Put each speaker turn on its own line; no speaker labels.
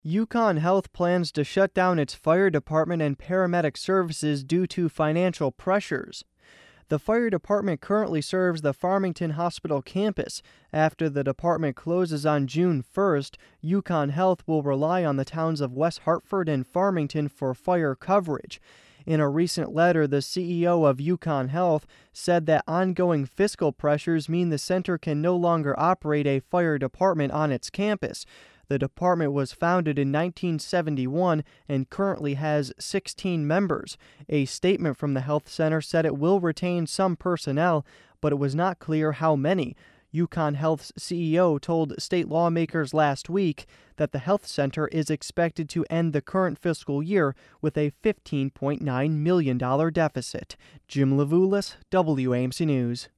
Yukon Health plans to shut down its fire department and paramedic services due to financial pressures. The fire department currently serves the Farmington Hospital campus. After the department closes on June 1st, Yukon Health will rely on the towns of West Hartford and Farmington for fire coverage. In a recent letter, the CEO of Yukon Health said that ongoing fiscal pressures mean the center can no longer operate a fire department on its campus. The department was founded in 1971 and currently has 16 members. A statement from the health center said it will retain some personnel, but it was not clear how many. Yukon Health's CEO told state lawmakers last week that the health center is expected to end the current fiscal year with a $15.9 million deficit. Jim Levulis, WAMC News.